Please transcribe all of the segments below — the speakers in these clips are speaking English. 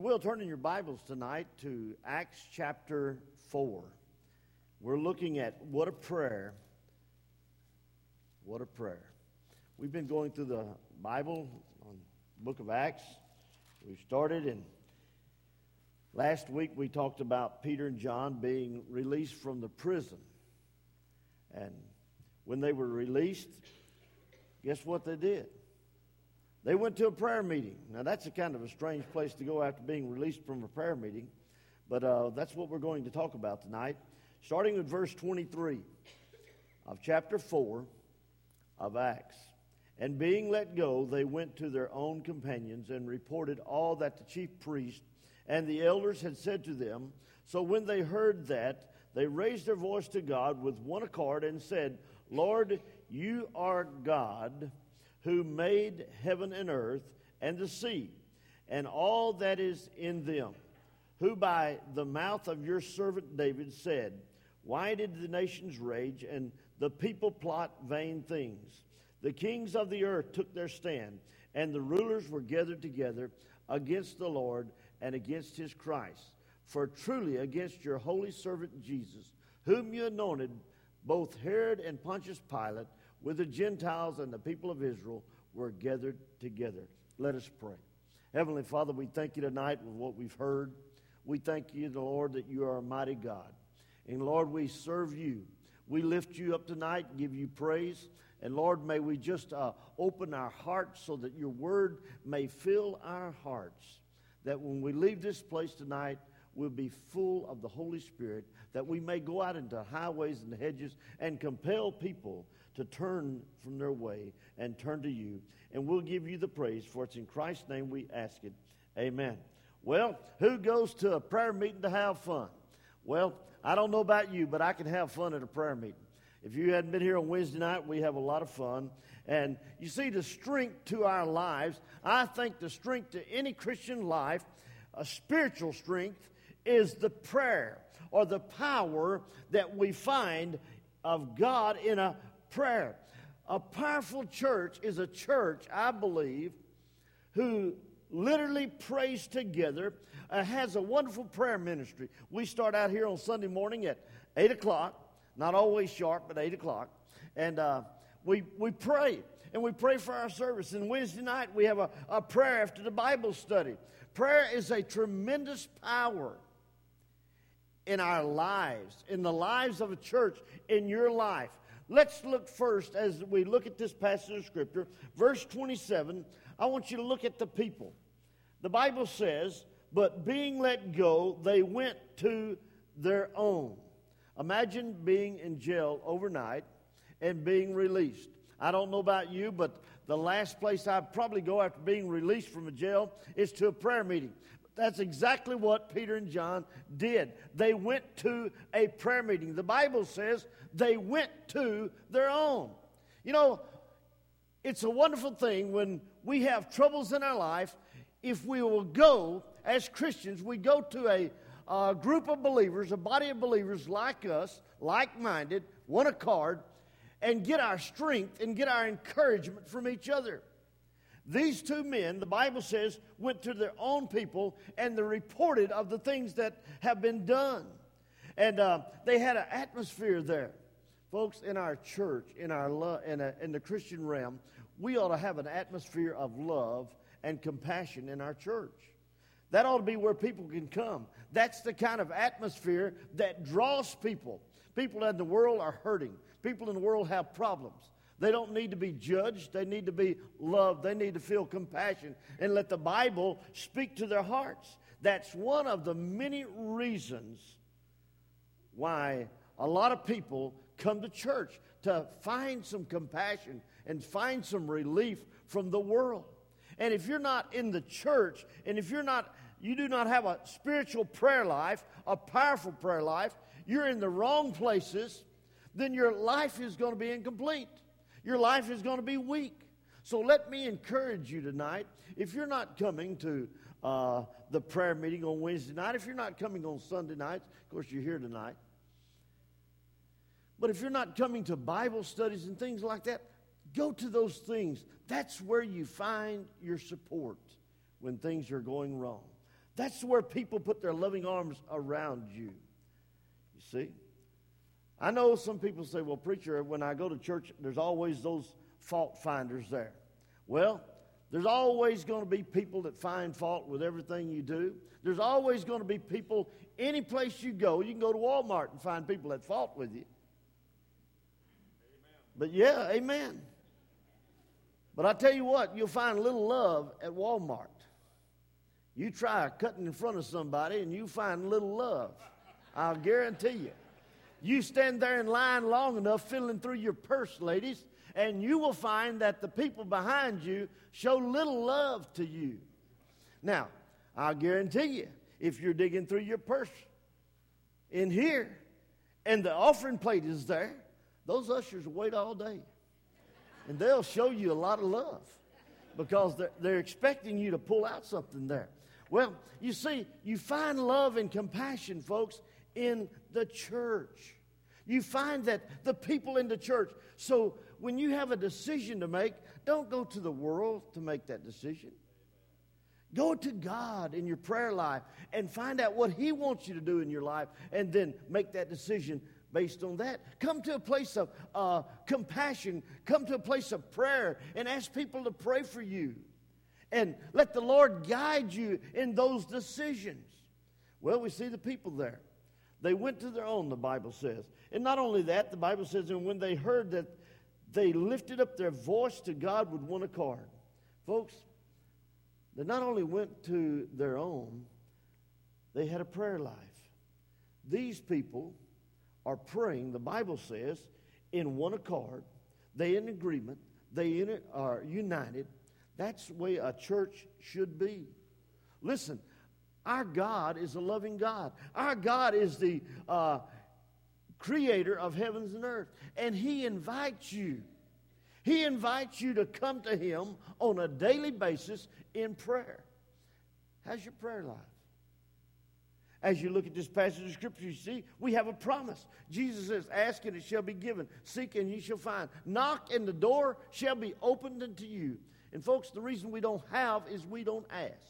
We'll turn in your Bibles tonight to Acts chapter 4. We're looking at what a prayer. What a prayer. We've been going through the Bible on the book of Acts. We started, and last week we talked about Peter and John being released from the prison. And when they were released, guess what they did? They went to a prayer meeting. Now, that's a kind of a strange place to go after being released from a prayer meeting, but that's what we're going to talk about tonight, starting with verse 23 of chapter 4 of Acts. And being let go, they went to their own companions and reported all that the chief priest and the elders had said to them. So when they heard that, they raised their voice to God with one accord and said, Lord, you are God, who made heaven and earth and the sea, and all that is in them, who by the mouth of your servant David said, why did the nations rage and the people plot vain things? The kings of the earth took their stand, and the rulers were gathered together against the Lord and against his Christ. For truly against your holy servant Jesus, whom you anointed, both Herod and Pontius Pilate, with the Gentiles and the people of Israel, were gathered together. Let us pray. Heavenly Father, we thank you tonight with what we've heard. We thank you, Lord, that you are a mighty God. And Lord, we serve you. We lift you up tonight and give you praise. And Lord, may we just open our hearts so that your word may fill our hearts. That when we leave this place tonight, we'll be full of the Holy Spirit, that we may go out into highways and hedges and compel people to turn from their way and turn to you. And we'll give you the praise, for it's in Christ's name we ask it. Amen. Well, who goes to a prayer meeting to have fun? Well, I don't know about you, but I can have fun at a prayer meeting. If you hadn't been here on Wednesday night, we have a lot of fun. And you see, the strength to our lives, I think the strength to any Christian life, a spiritual strength, is the prayer or the power that we find of God in a prayer. A powerful church is a church, I believe, who literally prays together, has a wonderful prayer ministry. We start out here on Sunday morning at 8 o'clock, not always sharp, but 8 o'clock, and we pray, and we pray for our service. And Wednesday night we have a prayer after the Bible study. Prayer is a tremendous power in our lives, in the lives of a church, in your life. Let's look first, as we look at this passage of Scripture, verse 27, I want you to look at the people. The Bible says, but being let go, they went to their own. Imagine being in jail overnight and being released. I don't know about you, but the last place I'd probably go after being released from a jail is to a prayer meeting. That's exactly what Peter and John did. They went to a prayer meeting. The Bible says they went to their own. You know, it's a wonderful thing when we have troubles in our life. If we will go, as Christians, we go to a group of believers, a body of believers like us, like-minded, one accord, and get our strength and get our encouragement from each other. These two men, the Bible says, went to their own people and they reported of the things that have been done. And they had an atmosphere there. Folks, in our church, in the Christian realm, we ought to have an atmosphere of love and compassion in our church. That ought to be where people can come. That's the kind of atmosphere that draws people. People in the world are hurting. People in the world have problems. They don't need to be judged. They need to be loved. They need to feel compassion and let the Bible speak to their hearts. That's one of the many reasons why a lot of people come to church, to find some compassion and find some relief from the world. And if you're not in the church, and if you do not have a spiritual prayer life, a powerful prayer life, you're in the wrong places, then your life is going to be incomplete. Your life is going to be weak. So let me encourage you tonight, if you're not coming to the prayer meeting on Wednesday night, if you're not coming on Sunday nights, of course you're here tonight, but if you're not coming to Bible studies and things like that, go to those things. That's where you find your support when things are going wrong. That's where people put their loving arms around you. You see? I know some people say, well, preacher, when I go to church, there's always those fault finders there. Well, there's always going to be people that find fault with everything you do. There's always going to be people, any place you go. You can go to Walmart and find people at fault with you. Amen. But yeah, amen. But I tell you what, you'll find a little love at Walmart. You try cutting in front of somebody and you find a little love. I'll guarantee you. You stand there in line long enough fiddling through your purse, ladies, and you will find that the people behind you show little love to you. Now, I'll guarantee you, if you're digging through your purse in here and the offering plate is there, those ushers will wait all day. And they'll show you a lot of love because they're expecting you to pull out something there. Well, you see, you find love and compassion, folks, in the church. You find that the people in the church. So when you have a decision to make, don't go to the world to make that decision. Go to God in your prayer life and find out what He wants you to do in your life and then make that decision based on that. Come to a place of compassion. Come to a place of prayer and ask people to pray for you. And let the Lord guide you in those decisions. Well, we see the people there. They went to their own, the Bible says. And not only that, the Bible says, and when they heard that, they lifted up their voice to God with one accord. Folks, they not only went to their own, they had a prayer life. These people are praying, the Bible says, in one accord. They in agreement. They are united. That's the way a church should be. Listen, our God is a loving God. Our God is the creator of heavens and earth. And He invites you. He invites you to come to Him on a daily basis in prayer. How's your prayer life? As you look at this passage of Scripture, you see, we have a promise. Jesus says, ask and it shall be given. Seek and ye shall find. Knock and the door shall be opened unto you. And folks, the reason we don't have is we don't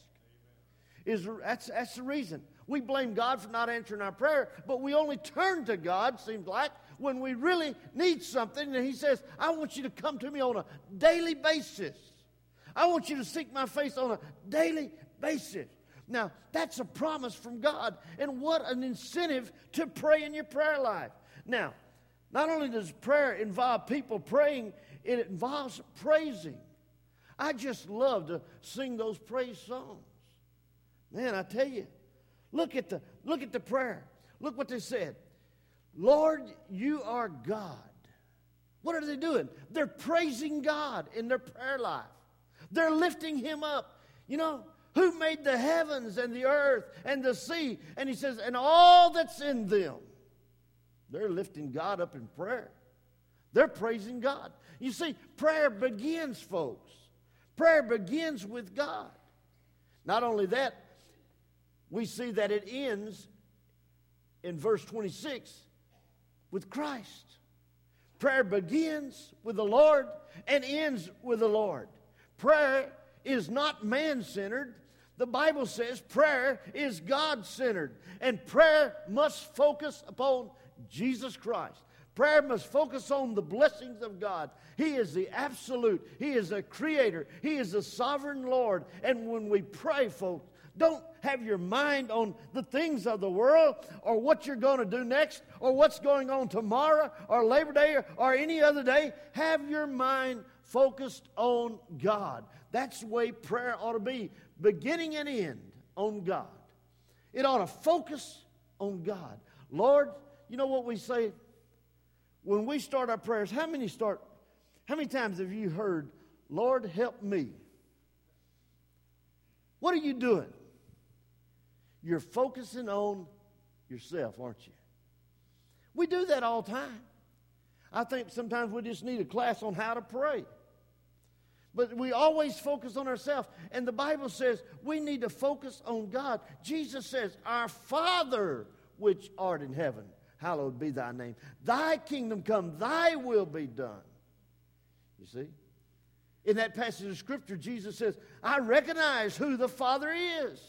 ask. That's the reason. We blame God for not answering our prayer, but we only turn to God, seems like, when we really need something. And He says, I want you to come to me on a daily basis. I want you to seek my face on a daily basis. Now, that's a promise from God. And what an incentive to pray in your prayer life. Now, not only does prayer involve people praying, it involves praising. I just love to sing those praise songs. Man, I tell you, look at the prayer. Look what they said. Lord, you are God. What are they doing? They're praising God in their prayer life. They're lifting Him up. You know, who made the heavens and the earth and the sea? And He says, and all that's in them. They're lifting God up in prayer. They're praising God. You see, prayer begins, folks. Prayer begins with God. Not only that, we see that it ends in verse 26 with Christ. Prayer begins with the Lord and ends with the Lord. Prayer is not man-centered. The Bible says prayer is God-centered. And prayer must focus upon Jesus Christ. Prayer must focus on the blessings of God. He is the absolute. He is the creator. He is the sovereign Lord. And when we pray, folks, don't have your mind on the things of the world or what you're going to do next or what's going on tomorrow or Labor Day or any other day. Have your mind focused on God. That's the way prayer ought to be, beginning and end on God. It ought to focus on God. Lord, you know what we say? When we start our prayers, how many times have you heard, Lord, help me? What are you doing? You're focusing on yourself, aren't you? We do that all the time. I think sometimes we just need a class on how to pray. But we always focus on ourselves. And the Bible says we need to focus on God. Jesus says, our Father which art in heaven, hallowed be thy name. Thy kingdom come, thy will be done. You see? In that passage of Scripture, Jesus says, I recognize who the Father is.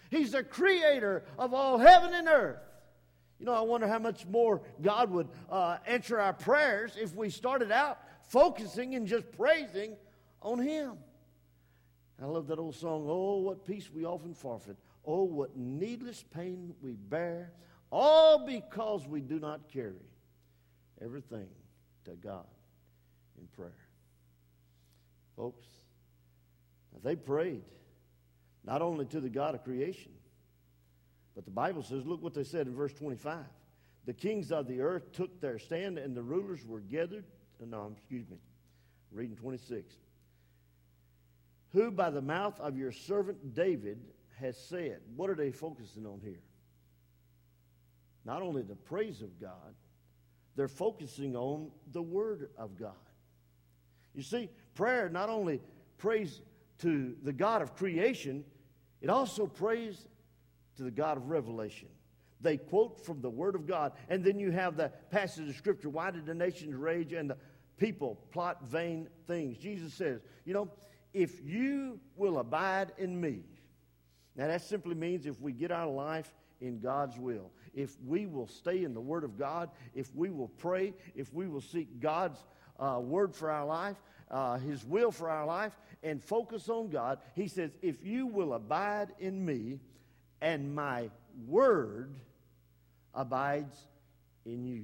He's the creator of all heaven and earth. You know, I wonder how much more God would answer our prayers if we started out focusing and just praising on Him. I love that old song, oh, what peace we often forfeit. Oh, what needless pain we bear, all because we do not carry everything to God in prayer. Folks, they prayed not only to the God of creation, but the Bible says, look what they said in verse 25. The kings of the earth took their stand, and the rulers were gathered. Reading 26. Who by the mouth of your servant David has said. What are they focusing on here? Not only the praise of God, they're focusing on the Word of God. You see, prayer not only prays to the God of creation, it also prays to the God of revelation. They quote from the Word of God, and then you have the passage of Scripture, why did the nations rage and the people plot vain things? Jesus says, you know, if you will abide in me. Now that simply means if we get our life in God's will. If we will stay in the Word of God, if we will pray, if we will seek God's word for our life, His will for our life, and focus on God, He says, if you will abide in me, and my word abides in you.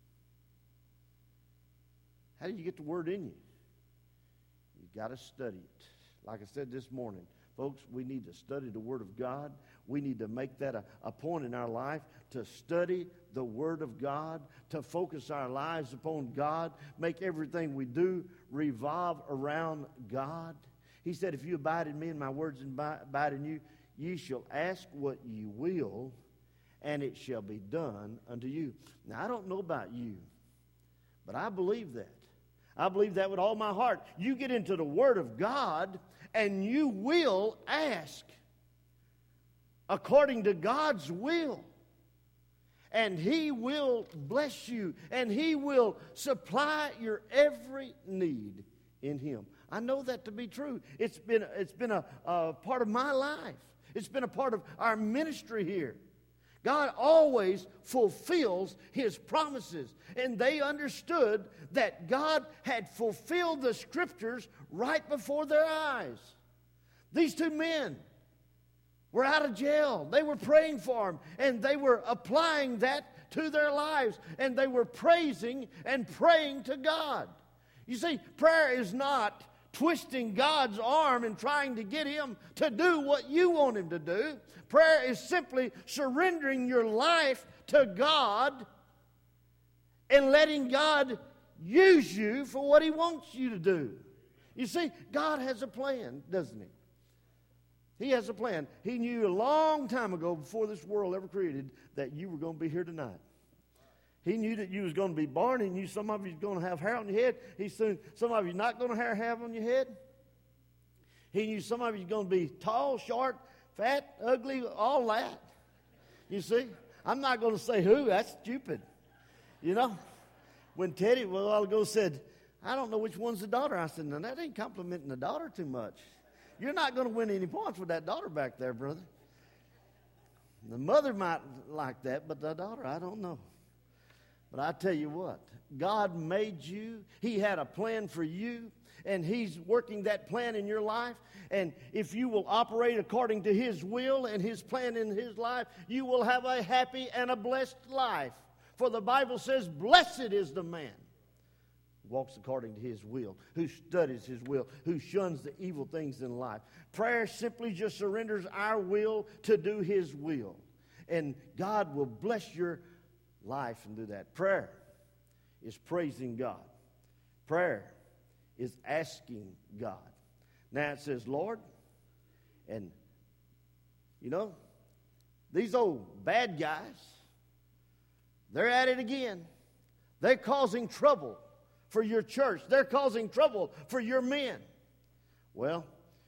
How do you get the word in you? You've got to study it. Like I said this morning, folks, we need to study the Word of God. We need to make that a point in our life to study the Word of God, to focus our lives upon God, make everything we do revolve around God. He said, if you abide in me and my words abide in you, ye shall ask what ye will, and it shall be done unto you. Now, I don't know about you, but I believe that. I believe that with all my heart. You get into the Word of God, and you will ask according to God's will. And He will bless you, and He will supply your every need in Him. I know that to be true. It's been a part of my life. It's been a part of our ministry here. God always fulfills His promises. And they understood that God had fulfilled the Scriptures right before their eyes. These two men were out of jail. They were praying for him, and they were applying that to their lives. And they were praising and praying to God. You see, prayer is not twisting God's arm and trying to get Him to do what you want Him to do. Prayer is simply surrendering your life to God and letting God use you for what He wants you to do. You see, God has a plan, doesn't He? He has a plan. He knew a long time ago, before this world ever created, that you were going to be here tonight. He knew that you was going to be born. He knew some of you was going to have hair on your head. He knew some of you not going to have hair on your head. He knew some of you was going to be tall, short, fat, ugly, all that. You see? I'm not going to say who. That's stupid. You know? When Teddy a while ago said, I don't know which one's the daughter. I said, no, that ain't complimenting the daughter too much. You're not going to win any points with that daughter back there, brother. The mother might like that, but the daughter, I don't know. But I tell you what, God made you. He had a plan for you, and He's working that plan in your life. And if you will operate according to His will and His plan in His life, you will have a happy and a blessed life. For the Bible says, blessed is the man who walks according to His will, who studies His will, who shuns the evil things in life. Prayer simply just surrenders our will to do His will. And God will bless your life and do that. Prayer is praising God. Prayer is asking God. Now it says, Lord, and you know, these old bad guys, they're at it again. They're causing trouble for your church. They're causing trouble for your men. Well,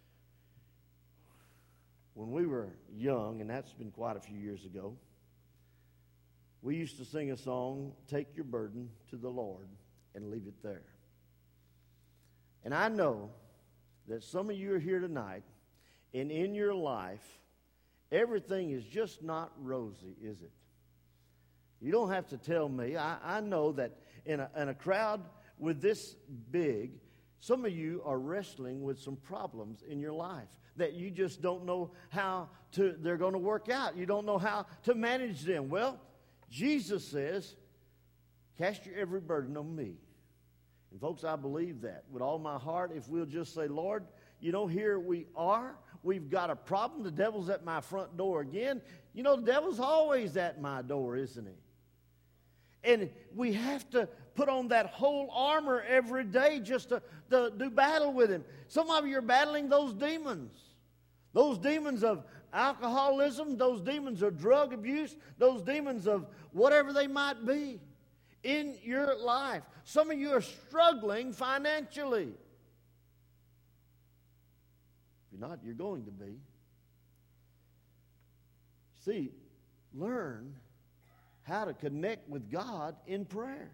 when we were young, and that's been quite a few years ago, we used to sing a song, Take Your Burden to the Lord and Leave It There. And I know that some of you are here tonight, and in your life, everything is just not rosy, is it? You don't have to tell me. I know that in a crowd with this big, some of you are wrestling with some problems in your life that you just don't know how they're going to work out. You don't know how to manage them. Well, Jesus says, cast your every burden on me. And folks, I believe that with all my heart. If we'll just say, Lord, here we are. We've got a problem. The devil's at my front door again. The devil's always at my door, isn't he? And we have to put on that whole armor every day just to do battle with him. Some of you are battling those demons. Those demons of alcoholism, those demons of drug abuse, those demons of whatever they might be in your life. Some of you are struggling financially. If you're not, you're going to be. See, learn how to connect with God in prayer.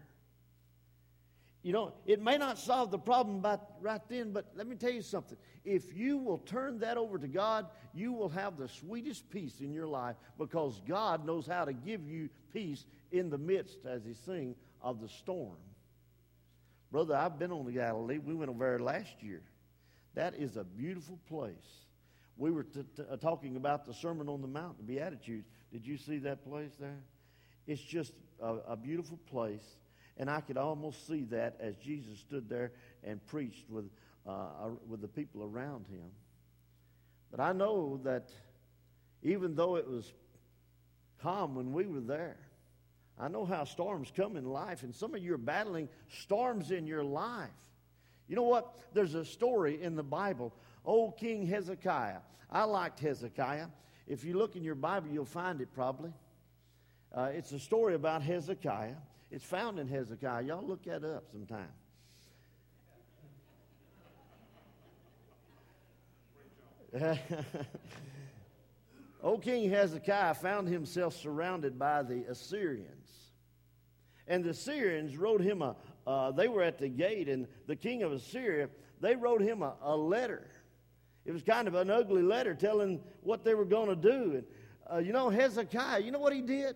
It may not solve the problem right then, but let me tell you something. If you will turn that over to God, you will have the sweetest peace in your life because God knows how to give you peace in the midst, as he sing, of the storm. Brother, I've been on the Galilee. We went over there last year. That is a beautiful place. We were talking about the Sermon on the Mount, the Beatitudes. Did you see that place there? It's just a beautiful place, and I could almost see that as Jesus stood there and preached with the people around him. But I know that even though it was calm when we were there, I know how storms come in life, and some of you are battling storms in your life. You know what? There's a story in the Bible, old King Hezekiah. I liked Hezekiah. If you look in your Bible, you'll find it probably. It's a story about Hezekiah. It's found in Hezekiah. Y'all look that up sometime. Old King Hezekiah found himself surrounded by the Assyrians. And the Assyrians wrote him they were at the gate, and the king of Assyria, they wrote him a letter. It was kind of an ugly letter telling what they were going to do. And Hezekiah, you know what he did?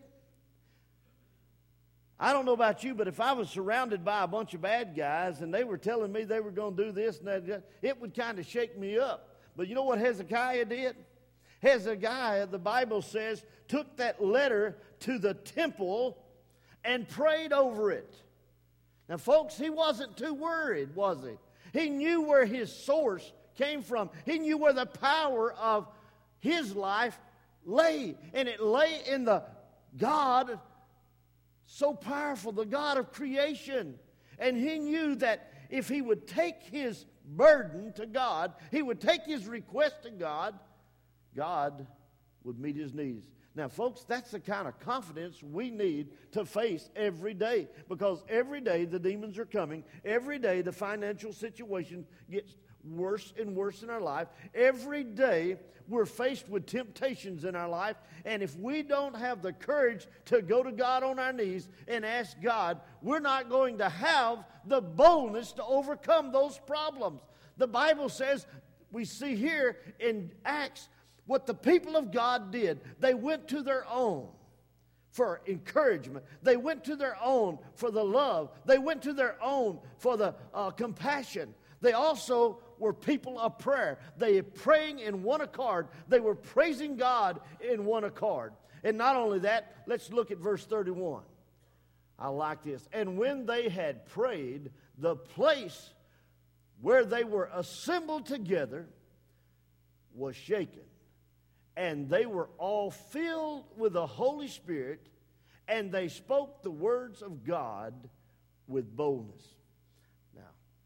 I don't know about you, but if I was surrounded by a bunch of bad guys and they were telling me they were going to do this and that, it would kind of shake me up. But you know what Hezekiah did? Hezekiah, the Bible says, took that letter to the temple and prayed over it. Now, folks, he wasn't too worried, was he? He knew where his source came from. He knew where the power of his life lay. And it lay in the God so powerful, the God of creation. And he knew that if he would take his burden to God, he would take his request to God, God would meet his needs. Now, folks, that's the kind of confidence we need to face every day, because every day the demons are coming. Every day the financial situation gets worse and worse in our life. Every day we're faced with temptations in our life, and if we don't have the courage to go to God on our knees and ask God, we're not going to have the boldness to overcome those problems. The Bible says, we see here in Acts, what the people of God did. They went to their own for encouragement. They went to their own for the love. They went to their own for the compassion. They also were people of prayer. They were praying in one accord. They were praising God in one accord. And not only that, let's look at verse 31. I like this. And when they had prayed, the place where they were assembled together was shaken. And they were all filled with the Holy Spirit, and they spoke the words of God with boldness. Now,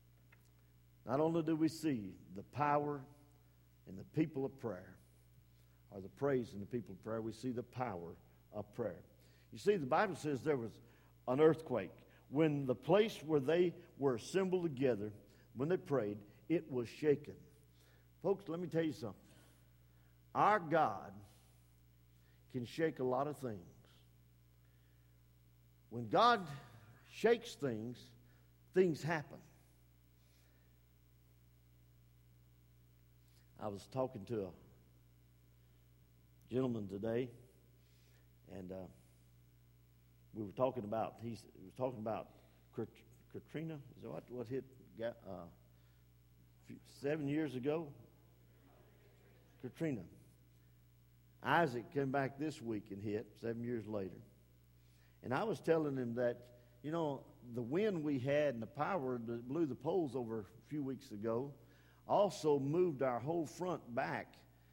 not only do we see the power in the people of prayer, or the praise in the people of prayer, we see the power of prayer. You see, the Bible says there was an earthquake. When the place where they were assembled together, when they prayed, it was shaken. Folks, let me tell you something. Our God can shake a lot of things. When God shakes things, things happen. I was talking to gentleman today, and we were talking about. He was talking about Katrina. Is that what hit 7 years ago? Katrina. Isaac came back this week and hit 7 years later, and I was telling him that, you know, the wind we had and the power that blew the poles over a few weeks ago also moved our whole front back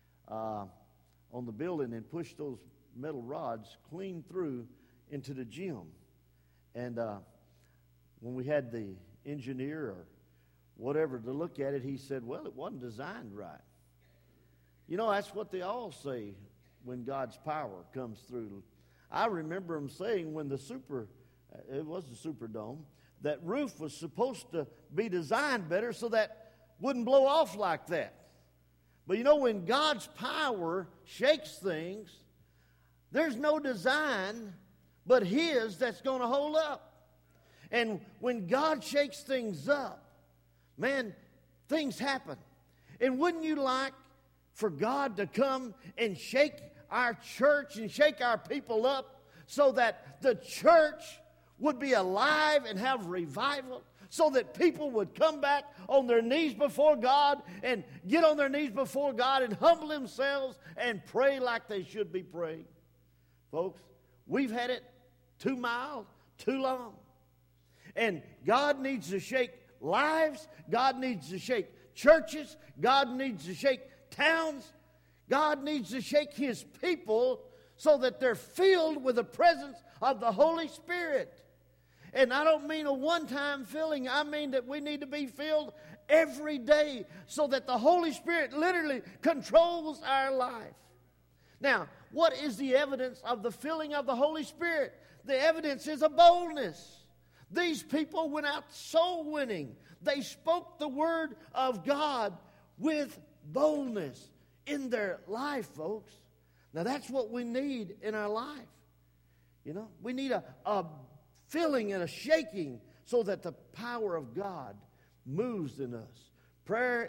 on the building and pushed those metal rods clean through into the gym. And when we had the engineer or whatever to look at it, he said, well, it wasn't designed right. You know, that's what they all say when God's power comes through. I remember them saying when it was the Superdome, that roof was supposed to be designed better so that wouldn't blow off like that. But you know, when God's power shakes things, there's no design but His that's going to hold up. And when God shakes things up, man, things happen. And wouldn't you like for God to come and shake our church and shake our people up so that the church would be alive and have revival, so that people would come back on their knees before God and get on their knees before God and humble themselves and pray like they should be praying? Folks, we've had it too mild, too long. And God needs to shake lives. God needs to shake churches. God needs to shake towns. God needs to shake His people so that they're filled with the presence of the Holy Spirit. And I don't mean a one-time filling. I mean that we need to be filled every day so that the Holy Spirit literally controls our life. Now, what is the evidence of the filling of the Holy Spirit? The evidence is a boldness. These people went out soul winning. They spoke the word of God with boldness in their life, folks. Now, that's what we need in our life. You know, we need a filling and a shaking so that the power of God moves in us. Prayer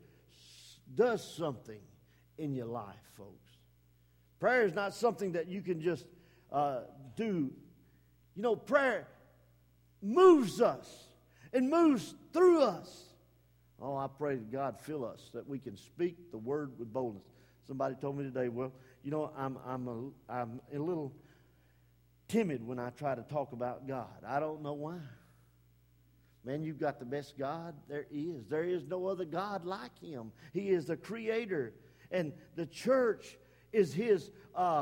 does something in your life, folks. Prayer is not something that you can just do. You know, prayer moves us and moves through us. Oh, I pray that God fill us that we can speak the word with boldness. Somebody told me today, well, you know, I'm a little timid when I try to talk about God. I don't know why. Man, you've got the best God there is. There is no other God like Him. He is the Creator, and the church is His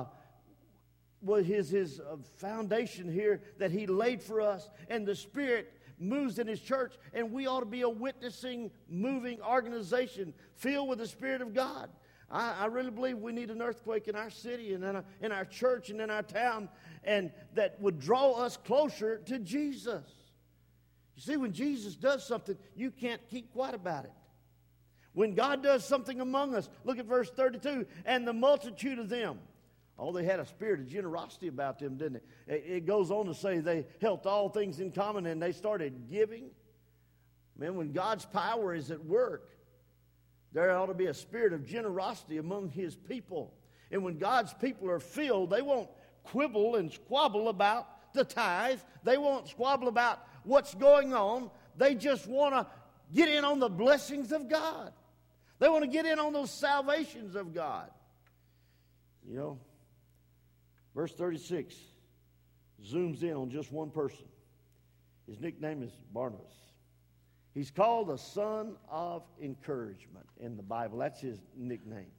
foundation here that He laid for us, and the Spirit moves in His church, and we ought to be a witnessing, moving organization filled with the Spirit of God. I really believe we need an earthquake in our city and in our church and in our town, and that would draw us closer to Jesus. You see, when Jesus does something, you can't keep quiet about it. When God does something among us, look at verse 32, and the multitude of them. Oh, they had a spirit of generosity about them, didn't it? It goes on to say they held all things in common and they started giving. Man, when God's power is at work, there ought to be a spirit of generosity among His people. And when God's people are filled, they won't quibble and squabble about the tithe. They won't squabble about what's going on. They just want to get in on the blessings of God. They want to get in on those salvations of God. You know, verse 36 zooms in on just one person. His nickname is Barnabas. He's called the son of encouragement in the Bible. That's his nickname.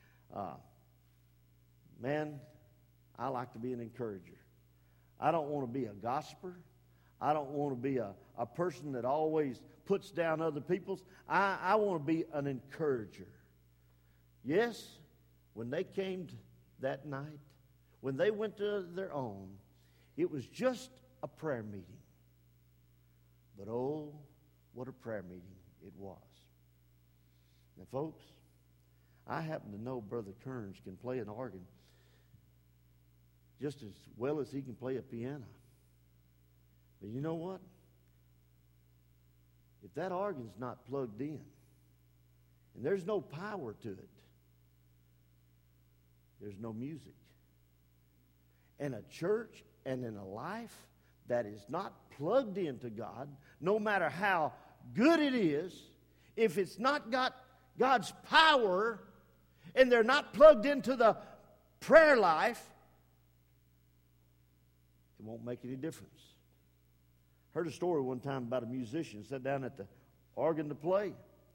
Man, I like to be an encourager. I don't want to be a gossiper. I don't want to be a person that always puts down other people's. I want to be an encourager. Yes, when they came that night, when they went to their own, it was just a prayer meeting. But oh, what a prayer meeting it was. Now, folks, I happen to know Brother Kearns can play an organ just as well as he can play a piano. But you know what? If that organ's not plugged in, and there's no power to it, there's no music. And a church and in a life that is not plugged into God, no matter how good it is, if it's not got God's power and they're not plugged into the prayer life, it won't make any difference. Heard a story one time about a musician sat down at the organ to play.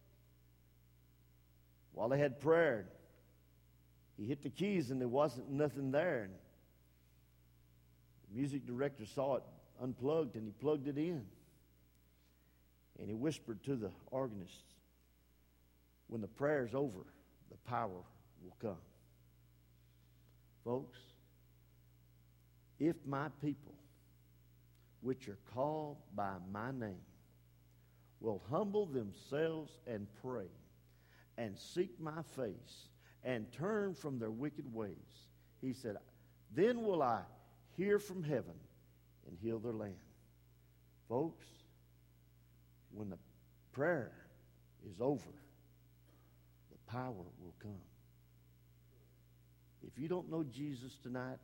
While they had prayer, he hit the keys and there wasn't nothing there. And the music director saw it unplugged and he plugged it in. And he whispered to the organist, when the prayer's over, the power will come. Folks, if my people, which are called by my name, will humble themselves and pray and seek my face and turn from their wicked ways, he said, then will I hear from heaven and heal their land. Folks, when the prayer is over, the power will come. If you don't know Jesus tonight,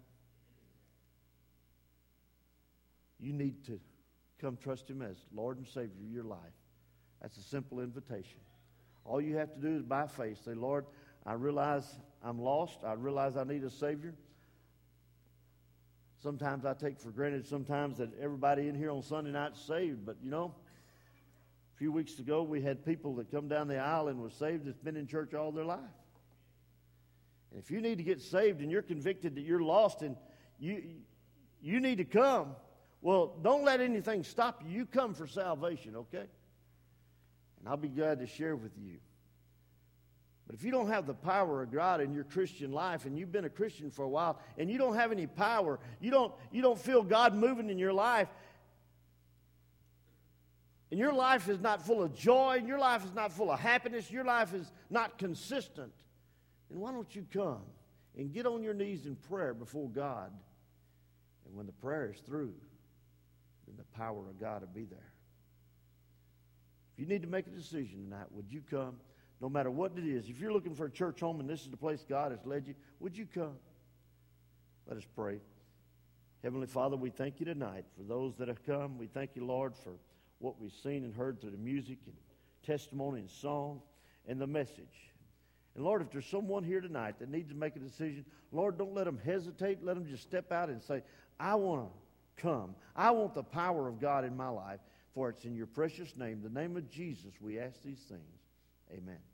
you need to come trust Him as Lord and Savior of your life. That's a simple invitation. All you have to do is by faith say, Lord, I realize I'm lost. I realize I need a Savior. Sometimes I take for granted sometimes that everybody in here on Sunday night is saved. But, you know, a few weeks ago we had people that come down the aisle and were saved that's been in church all their life. And if you need to get saved and you're convicted that you're lost and you need to come, well, don't let anything stop you. You come for salvation, okay? And I'll be glad to share with you. But if you don't have the power of God in your Christian life and you've been a Christian for a while and you don't have any power, you don't feel God moving in your life, and your life is not full of joy, and your life is not full of happiness, your life is not consistent, then why don't you come and get on your knees in prayer before God? And when the prayer is through, then the power of God will be there. If you need to make a decision tonight, would you come? No matter what it is. If you're looking for a church home and this is the place God has led you, would you come? Let us pray. Heavenly Father, we thank you tonight for those that have come. We thank you, Lord, for what we've seen and heard through the music and testimony and song and the message. And Lord, if there's someone here tonight that needs to make a decision, Lord, don't let them hesitate. Let them just step out and say, I want to come. I want the power of God in my life. For it's in your precious name, the name of Jesus, we ask these things. Amen.